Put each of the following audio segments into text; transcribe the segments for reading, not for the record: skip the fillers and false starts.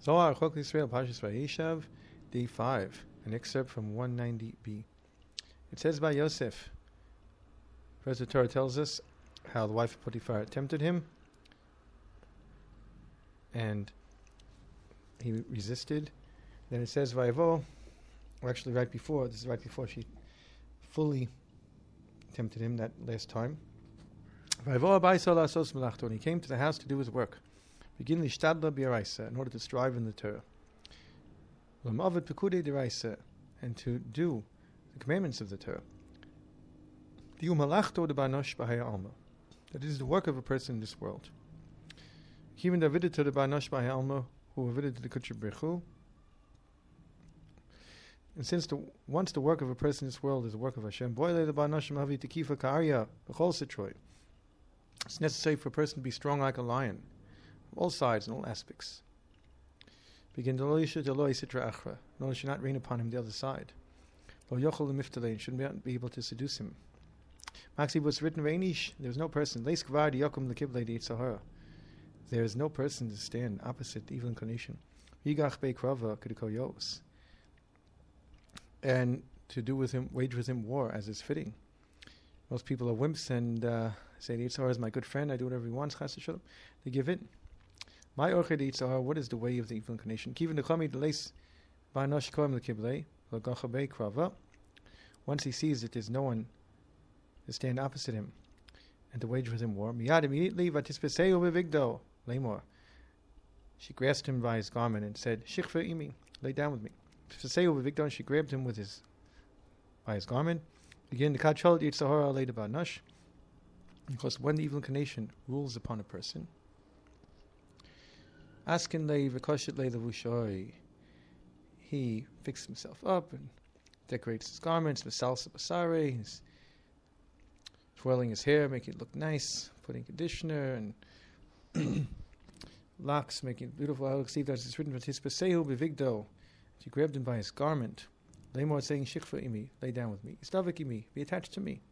Zohar Chok Yisrael Parshas Vayeshev, Day 5, an excerpt from 190b. It says by Yosef. First, the Torah tells us how the wife of Potiphar tempted him, and he resisted. Then it says Vayavo, or actually right before she fully tempted him that last time. Vayavo Abayso La'asos Melachto, and he came to the house to do his work. Begin Lishtadla B'Yaraisa, in order to strive in the Torah. L'ma'avad Pekudei D'Raisa, and to do the commandments of the Torah. Diu Malachto D'Banosh B'Haya Alma, that is the work of a person in this world. Even David to the Banosh B'Haya Alma, who avided to the Kutcher Brechu. And since once the work of a person in this world is the work of Hashem, Boile the Banosh Mahavi Tekifa Ka'arya B'Chol Sitroi, it's necessary for a person to be strong like a lion, from all sides and all aspects. Begin Deloisha Deloi Sitra Achra, in order to not rain upon him the other side. Lo Yochel Miftalein, shouldn't be able to seduce him. Maxi was written Reinish, there is no person. Leis Kvar Yokum Lekiblei Di Yitzhahara. There is no person to stand opposite the evil inclination. Yigach Bei Krava Kediko Yos. And to do with him, wage with him war as is fitting. Most people are wimps and say the Yitzhahara is my good friend, I do whatever he wants, Chas Shalom. They give in. My Orche the Yitzhahara, what is the way of the evil inclination? Kivin Nechami Leis Banosh Koim Lekiblei Lagacha Bei Krava. Once he sees that there's no one to stand opposite him and to wage with him war, Miyad immediately Vatispeseu Bevigdo Lemor. She grasped him by his garment and said, Shichva imi, lay down with me. Speseu Bevigdo, and she grabbed him by his garment. Again, the Kachol Yitzhahara laid about Nush. Because when the evil inclination rules upon a person, Askin lei v'koshet lei levushoi, he fixes himself up and decorates his garments, v'salsa basare, he's twirling his hair, making it look nice, putting conditioner and locks, making it beautiful. I'll see that it's written, V'tispesehu b'vigdo. She grabbed him by his garment. Lemor saying, Shichva imi, lay down with me. Istavik imi, be attached to me.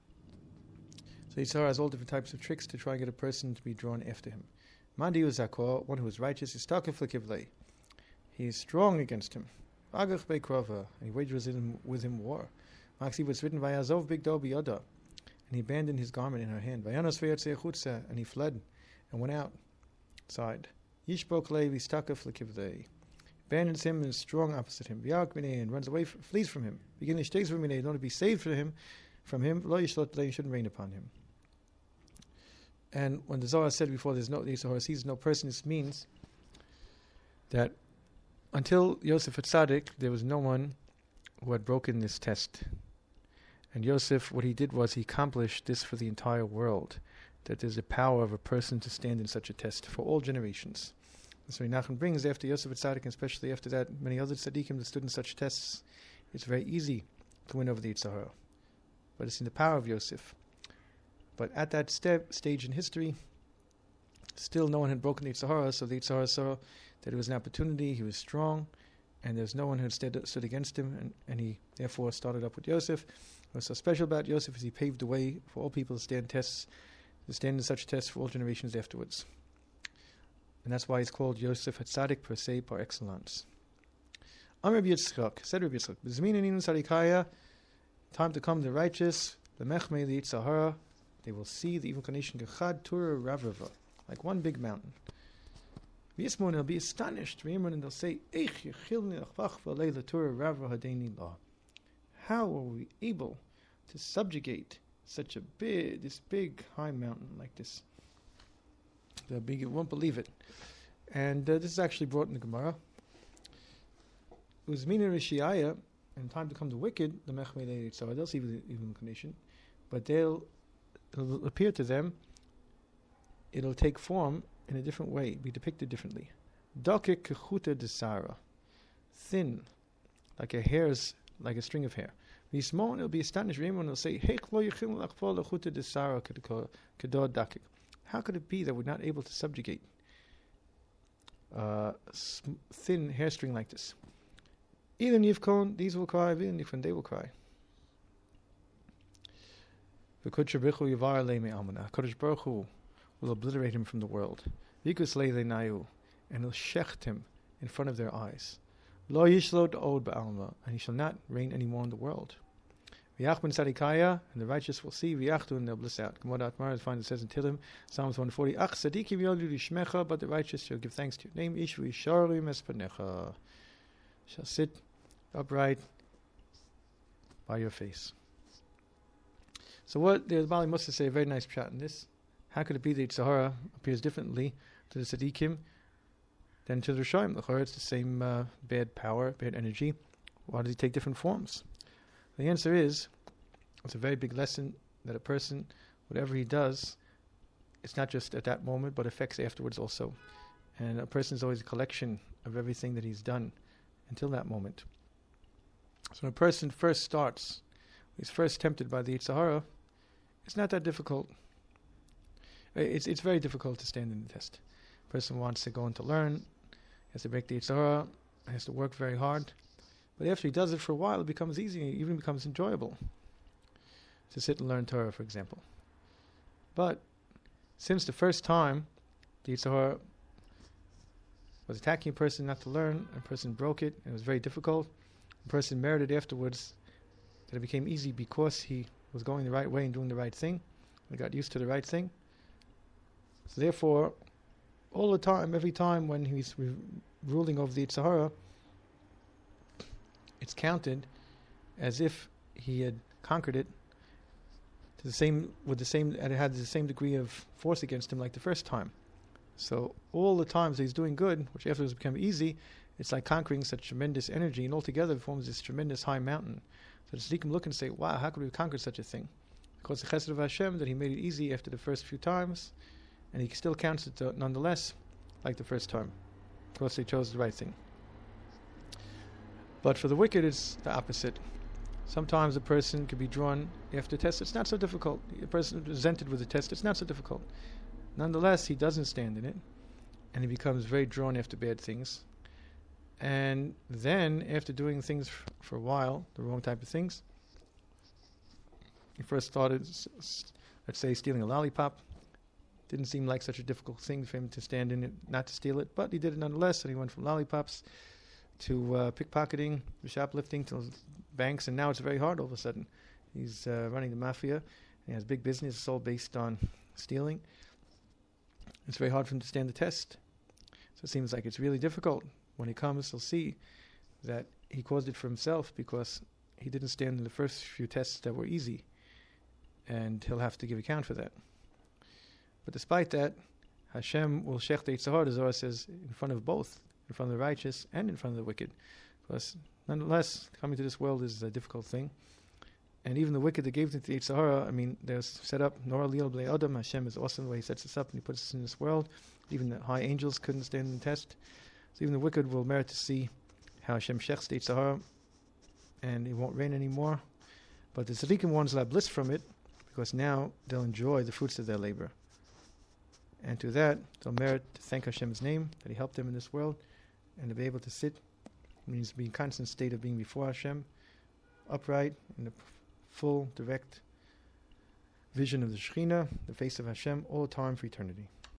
So Yitzhahara has all different types of tricks to try and get a person to be drawn after him. Mandi uzakor, one who is righteous, is takif lekivlei. He is strong against him. Agach bekrova, and he wages with him war. Maxi was written, Vayazov bigdo biyoda, and he abandoned his garment in her hand. Vayanos v'yatzei chutza, and he fled and went outside. Yishbok levi stakif lekivlei, abandons him and is strong opposite him. V'yak minei, and runs away, flees from him. Begin the shteis v'minei, in order to be saved from him. Lo yishlot lei, shouldn't rain upon him. And when the Zohar said before, the Yitzhahara sees no person, this means that until Yosef HaTzadik, there was no one who had broken this test. And Yosef, what he did was he accomplished this for the entire world, that there's a power of a person to stand in such a test for all generations. So Nachman brings, after Yosef HaTzadik, and especially after that, many other tzaddikim that stood in such tests, it's very easy to win over the Yitzhahara. But it's in the power of Yosef. But at that stage in history, still no one had broken the Yitzhahara, so the Yitzhahara saw that it was an opportunity, he was strong, and there was no one who had stood against him, and he therefore started up with Yosef. What's so special about Yosef is he paved the way for all people to stand in such tests for all generations afterwards. And that's why he's called Yosef HaTzadik per se, par excellence. Amr Rabbi Yitzchak, said Rabbi Yitzchak, B'zmin inin sarikaya, time to come the righteous, the mechmei the Yitzhahara, they will see the evil inclination gechad tura ravrava, like one big mountain. V'yismon, they'll be astonished, and they'll say, Eich yechilni achvach v'alei tura ravra hadeini la. How are we able to subjugate such this big high mountain like this? You won't believe it. And this is actually brought in the Gemara. Uzmina Rishiaya, in time to come the wicked, the Mechmei Yitzhahara, they'll see the evil inclination, but it'll appear to them, it'll take form in a different way, be depicted differently. Dakik kechuta desara, thin, like a string of hair. Vismon, it'll be astonished. Everyone will say, how could it be that we're not able to subjugate thin hair string like this? Either Nivkon, these will cry, either Nivkon, they will cry. HaKadosh Baruch Hu will obliterate him from the world. And he'll shecht him in front of their eyes. Lo yishlot od ba'alma, and he shall not reign anymore in the world. V'yachben tzadikaya, and the righteous will see, v'yachtu, and they'll bliss out. Gemara Atmar, it says in Tehillim, Psalms 140, Ach tzadiki v'yodu lishmecha, but the righteous shall give thanks to your name, ish v'yisharu mespanecha, shall sit upright by your face. So what the Bali must say, a very nice pshat in this. How could it be that Yetzer Hara appears differently to the tzaddikim than to the Rishonim? The it's the same bad power, bad energy. Why does he take different forms? The answer is, it's a very big lesson that a person, whatever he does, it's not just at that moment, but affects afterwards also. And a person is always a collection of everything that he's done until that moment. So when a person first starts, he's first tempted by the Yetzer Hara, it's not that difficult. It's very difficult to stand in the test. A person wants to go on to learn, has to break the Yetzer Hara, has to work very hard. But after he does it for a while, it becomes easy, it even becomes enjoyable to sit and learn Torah, for example. But since the first time the Yetzer Hara was attacking a person not to learn, a person broke it, and it was very difficult, the person merited afterwards that it became easy because he was going the right way and doing the right thing, and got used to the right thing. So therefore, all the time, every time when he's ruling over the Yetzer Hara, it's counted as if he had conquered it to and it had the same degree of force against him like the first time. So all the times that he's doing good, which afterwards become easy, it's like conquering such tremendous energy, and altogether it forms this tremendous high mountain. So the tzaddikim look and say, wow, how could we conquer such a thing? Because the chesed of Hashem that he made it easy after the first few times, and he still counts it nonetheless like the first time, because they chose the right thing. But for the wicked, it's the opposite. Sometimes a person can be drawn after a test. It's not so difficult. A person presented with a test, it's not so difficult. Nonetheless, he doesn't stand in it, and he becomes very drawn after bad things. And then, after doing things for a while, the wrong type of things, he first started, let's say, stealing a lollipop. Didn't seem like such a difficult thing for him to stand in it, not to steal it, but he did it nonetheless, and he went from lollipops to pickpocketing, shoplifting, to banks, and now it's very hard all of a sudden. He's running the mafia, and he has big business, it's all based on stealing. It's very hard for him to stand the test. So it seems like it's really difficult. When he comes, he'll see that he caused it for himself because he didn't stand in the first few tests that were easy, and he'll have to give account for that. But despite that, Hashem will shech the Yetzer Hara, the Zohar says, in front of both, in front of the righteous and in front of the wicked. Because nonetheless, coming to this world is a difficult thing. And even the wicked that gave it to the Yetzer Hara, I mean, they're set up, Nor Liel B'lei Adam, Hashem is awesome the way he sets us up and he puts us in this world. Even the high angels couldn't stand in the test. So even the wicked will merit to see how Hashem shechs the Yetzer Hara, and it won't rain anymore. But the tzaddikim ones will have bliss from it, because now they'll enjoy the fruits of their labor. And to that, they'll merit to thank Hashem's name, that he helped them in this world, and to be able to sit, means to be in constant state of being before Hashem, upright, in the full, direct vision of the Shekhinah, the face of Hashem, all the time for eternity.